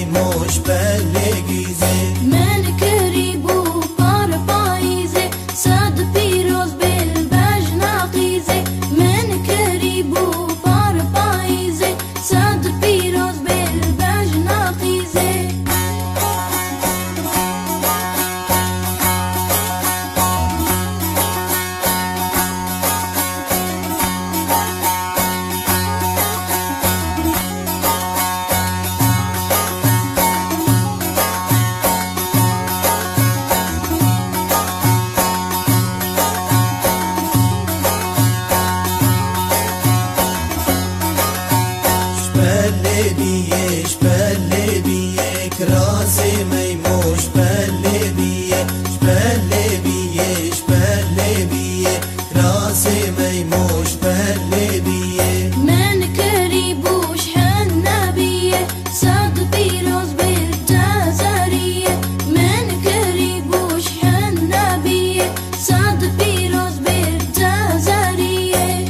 میموش بلگیزه من کریبو پار پاییزه صد پیروز بل بج نقیزه من کریبو پار پاییزه صد پیروز بل بج نقیزه شبله بیه کراسی میموش شبله بیه کراسی میموش شبله بیه من کریبوش حنبیه صد پیروز بل تزریه من کریبوش حنبیه صد پیروز بل تزریه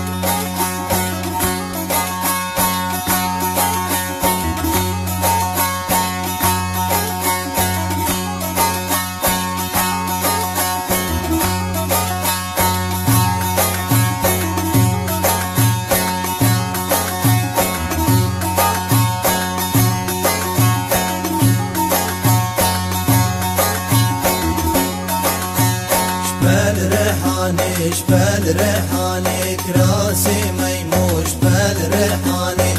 شبل ريحاني كراسي ميموش شبل ريحاني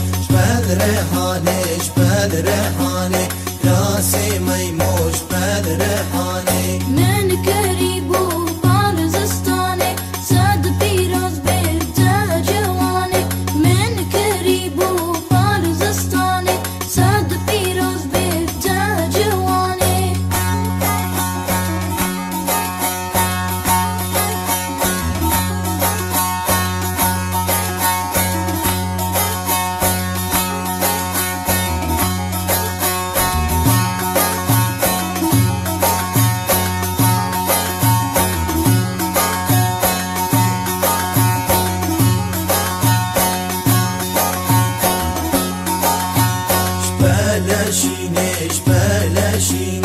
كراسي ميموش شبل ريحاني من كريبو بارزستاني صد پیروز بل تجواني من كريبو بارزستاني صد پیروز بل تجواني بلاشيني